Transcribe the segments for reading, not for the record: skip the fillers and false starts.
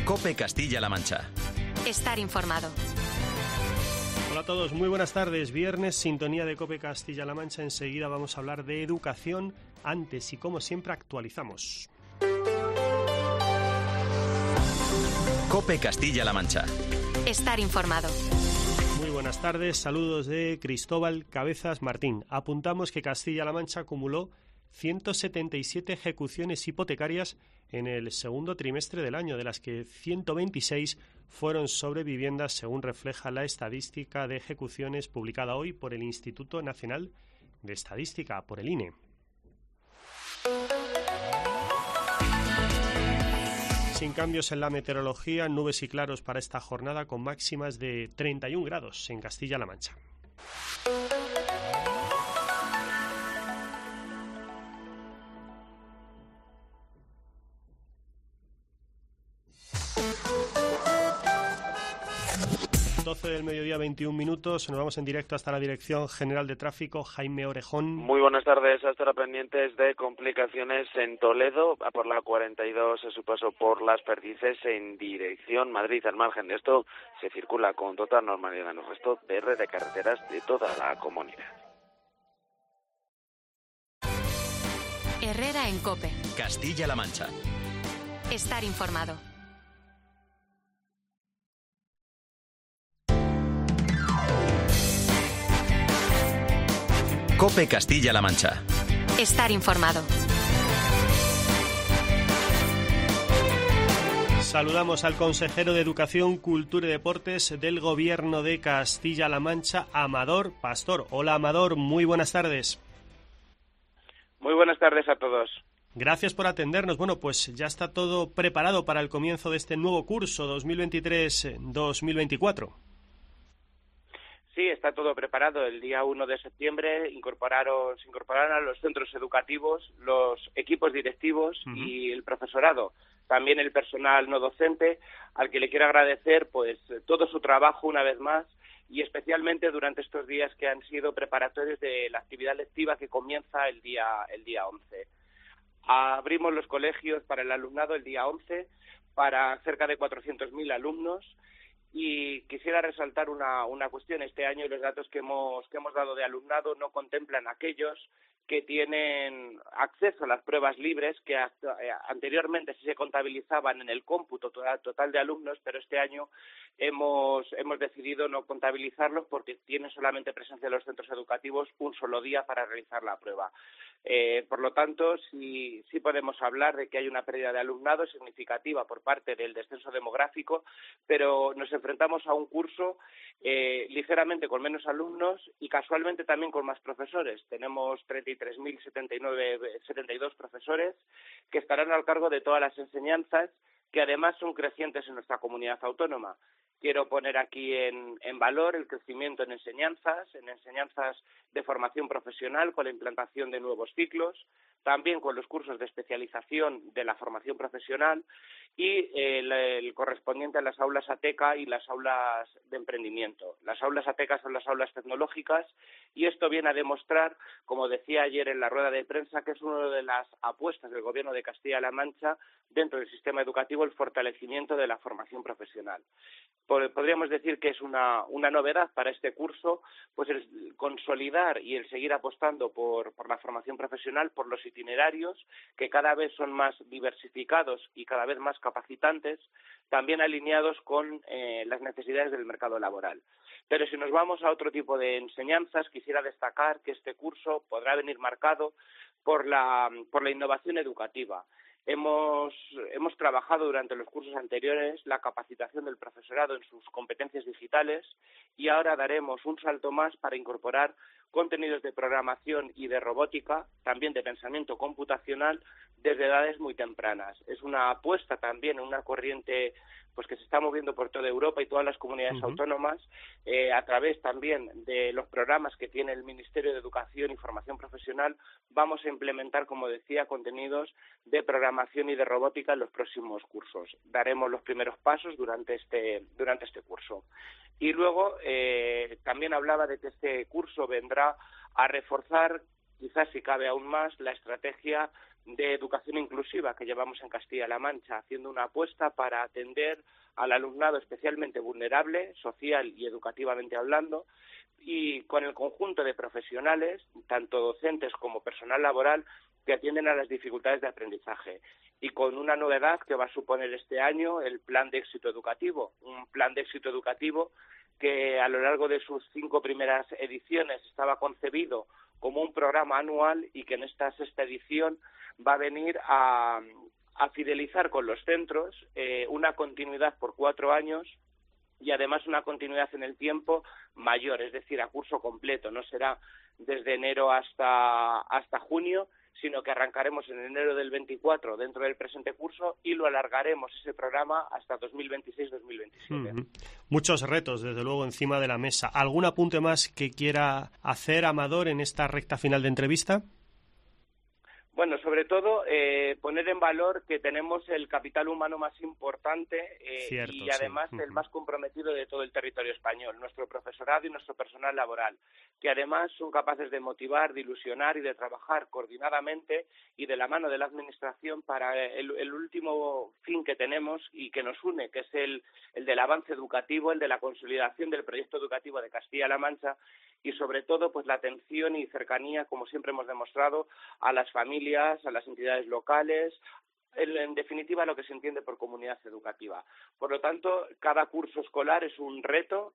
COPE Castilla-La Mancha. Estar informado. Hola a todos, muy buenas tardes. Viernes, sintonía de COPE Castilla-La Mancha. Enseguida vamos a hablar de educación. Antes y como siempre actualizamos. COPE Castilla-La Mancha. Estar informado. Muy buenas tardes, saludos de Cristóbal Cabezas Martín. Apuntamos que Castilla-La Mancha acumuló 177 ejecuciones hipotecarias en el segundo trimestre del año, de las que 126 fueron sobre viviendas, según refleja la estadística de ejecuciones publicada hoy por el Instituto Nacional de Estadística, por el INE. Sin cambios en la meteorología, nubes y claros para esta jornada con máximas de 31 grados en Castilla-La Mancha. Del mediodía, 21 minutos. Nos vamos en directo hasta la Dirección General de Tráfico. Jaime Orejón. Muy buenas tardes. A estar pendientes de complicaciones en Toledo, por la 42, a su paso por Las Perdices en dirección Madrid. Al margen de esto, se circula con total normalidad en el resto de red de carreteras de toda la comunidad. Herrera en COPE. Castilla-La Mancha. Estar informado. COPE Castilla-La Mancha. Estar informado. Saludamos al consejero de Educación, Cultura y Deportes del Gobierno de Castilla-La Mancha, Amador Pastor. Hola, Amador, muy buenas tardes. Muy buenas tardes a todos. Gracias por atendernos. Bueno, pues ya está todo preparado para el comienzo de este nuevo curso 2023-2024. Sí, está todo preparado. El día 1 de septiembre se incorporaron a los centros educativos los equipos directivos y el profesorado, también el personal no docente, al que le quiero agradecer pues todo su trabajo una vez más y especialmente durante estos días que han sido preparatorios de la actividad lectiva que comienza el día 11. Abrimos los colegios para el alumnado el día 11 para cerca de 400.000 alumnos. Y quisiera resaltar una cuestión. Este año los datos que hemos dado de alumnado no contemplan aquellos que tienen acceso a las pruebas libres que anteriormente sí se contabilizaban en el cómputo total de alumnos, pero este año hemos decidido no contabilizarlos porque tienen solamente presencia en los centros educativos un solo día para realizar la prueba. Por lo tanto, sí podemos hablar de que hay una pérdida de alumnado significativa por parte del descenso demográfico, pero nos enfrentamos a un curso ligeramente con menos alumnos y casualmente también con más profesores. Tenemos 33.072 profesores que estarán al cargo de todas las enseñanzas, que además son crecientes en nuestra comunidad autónoma. Quiero poner aquí en valor el crecimiento en enseñanzas de formación profesional con la implantación de nuevos ciclos, también con los cursos de especialización de la formación profesional y el correspondiente a las aulas ATECA y las aulas de emprendimiento. Las aulas ATECA son las aulas tecnológicas y esto viene a demostrar, como decía ayer en la rueda de prensa, que es una de las apuestas del Gobierno de Castilla-La Mancha dentro del sistema educativo, el fortalecimiento de la formación profesional. Podríamos decir que es una novedad para este curso, pues el consolidar y el seguir apostando por la formación profesional, por los itinerarios, que cada vez son más diversificados y cada vez más capacitantes, también alineados con las necesidades del mercado laboral. Pero si nos vamos a otro tipo de enseñanzas, quisiera destacar que este curso podrá venir marcado por la innovación educativa. Hemos trabajado durante los cursos anteriores la capacitación del profesorado en sus competencias digitales y ahora daremos un salto más para incorporar contenidos de programación y de robótica, también de pensamiento computacional, desde edades muy tempranas. Es una apuesta también en una corriente pues que se está moviendo por toda Europa y todas las comunidades autónomas, a través también de los programas que tiene el Ministerio de Educación y Formación Profesional, vamos a implementar, como decía, contenidos de programación y de robótica en los próximos cursos. Daremos los primeros pasos durante este curso. Y luego también hablaba de que este curso vendrá a reforzar, quizás si cabe aún más, la estrategia de educación inclusiva que llevamos en Castilla-La Mancha, haciendo una apuesta para atender al alumnado especialmente vulnerable, social y educativamente hablando, y con el conjunto de profesionales, tanto docentes como personal laboral, que atienden a las dificultades de aprendizaje. Y con una novedad que va a suponer este año el Plan de Éxito Educativo, un plan de éxito educativo que a lo largo de sus 5 primeras ediciones estaba concebido como un programa anual y que en esta 6ª edición va a venir a fidelizar con los centros una continuidad por 4 años y además una continuidad en el tiempo mayor, es decir, a curso completo. No será desde enero hasta junio, sino que arrancaremos en enero del 24 dentro del presente curso y lo alargaremos ese programa hasta 2026-2027. Muchos retos, desde luego, encima de la mesa. ¿Algún apunte más que quiera hacer, Amador, en esta recta final de entrevista? Bueno, sobre todo poner en valor que tenemos el capital humano más importante Cierto, y además el más comprometido de todo el territorio español, nuestro profesorado y nuestro personal laboral, que además son capaces de motivar, de ilusionar y de trabajar coordinadamente y de la mano de la Administración para el último fin que tenemos y que nos une, que es el del avance educativo, el de la consolidación del proyecto educativo de Castilla-La Mancha y sobre todo pues la atención y cercanía, como siempre hemos demostrado, a las familias, a las entidades locales, en definitiva lo que se entiende por comunidad educativa. Por lo tanto, cada curso escolar es un reto,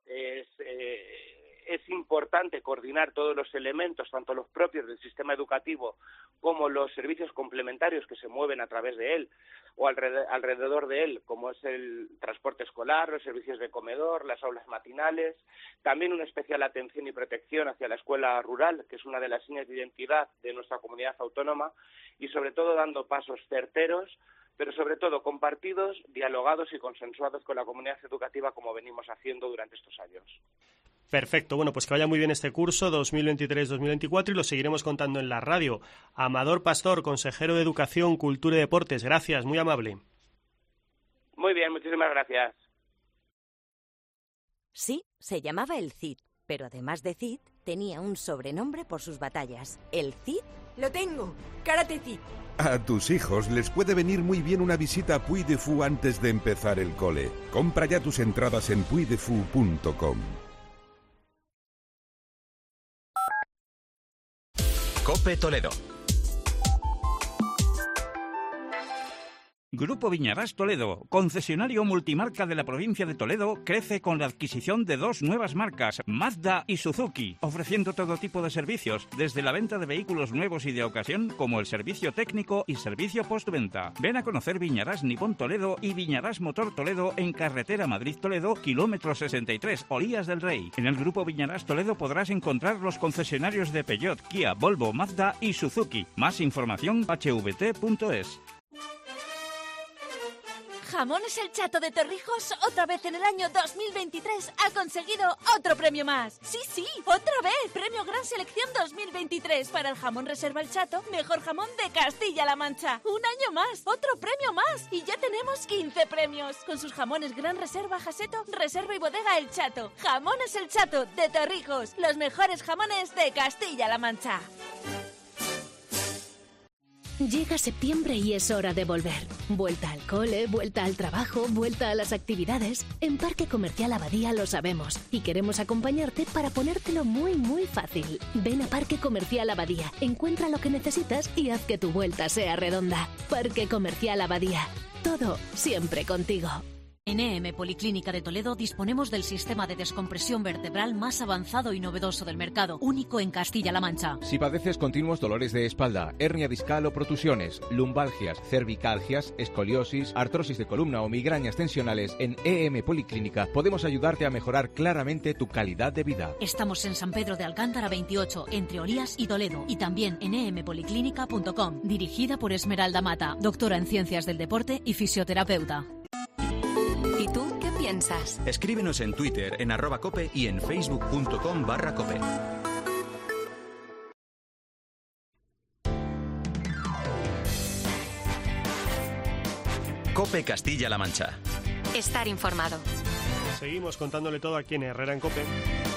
es importante coordinar todos los elementos, tanto los propios del sistema educativo como los servicios complementarios que se mueven a través de él o alrededor de él, como es el transporte escolar, los servicios de comedor, las aulas matinales, también una especial atención y protección hacia la escuela rural, que es una de las señas de identidad de nuestra comunidad autónoma, y sobre todo dando pasos certeros, pero sobre todo compartidos, dialogados y consensuados con la comunidad educativa como venimos haciendo durante estos años. Perfecto, bueno, pues que vaya muy bien este curso 2023-2024 y lo seguiremos contando en la radio. Amador Pastor, consejero de Educación, Cultura y Deportes, gracias, muy amable. Muy bien, muchísimas gracias. Sí, se llamaba el Cid, pero además de Cid, tenía un sobrenombre por sus batallas. El Cid... Lo tengo, Karate Cid. A tus hijos les puede venir muy bien una visita a Puy de Fou antes de empezar el cole. Compra ya tus entradas en puydefou.com. COPE Toledo. Grupo Viñarás Toledo, concesionario multimarca de la provincia de Toledo, crece con la adquisición de 2 nuevas marcas, Mazda y Suzuki, ofreciendo todo tipo de servicios, desde la venta de vehículos nuevos y de ocasión, como el servicio técnico y servicio postventa. Ven a conocer Viñarás Nippon Toledo y Viñarás Motor Toledo en carretera Madrid-Toledo, kilómetro 63, Olías del Rey. En el Grupo Viñarás Toledo podrás encontrar los concesionarios de Peugeot, Kia, Volvo, Mazda y Suzuki. Más información hvt.es. Jamones El Chato de Torrijos, otra vez en el año 2023, ha conseguido otro premio más. Sí, otra vez. Premio Gran Selección 2023 para el jamón Reserva El Chato, mejor jamón de Castilla-La Mancha. Un año más, otro premio más. Y ya tenemos 15 premios. Con sus jamones Gran Reserva Jaseto, Reserva y Bodega El Chato. Jamones El Chato de Torrijos, los mejores jamones de Castilla-La Mancha. Llega septiembre y es hora de volver. Vuelta al cole, vuelta al trabajo, vuelta a las actividades. En Parque Comercial Abadía lo sabemos y queremos acompañarte para ponértelo muy, muy fácil. Ven a Parque Comercial Abadía, encuentra lo que necesitas y haz que tu vuelta sea redonda. Parque Comercial Abadía. Todo siempre contigo. En EM Policlínica de Toledo disponemos del sistema de descompresión vertebral más avanzado y novedoso del mercado, único en Castilla-La Mancha. Si padeces continuos dolores de espalda, hernia discal o protusiones, lumbalgias, cervicalgias, escoliosis, artrosis de columna o migrañas tensionales, en EM Policlínica podemos ayudarte a mejorar claramente tu calidad de vida. Estamos en San Pedro de Alcántara 28, entre Olías y Toledo, y también en empoliclínica.com, dirigida por Esmeralda Mata, doctora en Ciencias del Deporte y fisioterapeuta. ¿Y tú qué piensas? Escríbenos en Twitter, en @cope y en facebook.com/cope. COPE Castilla-La Mancha. Estar informado. Seguimos contándole todo aquí en Herrera en COPE.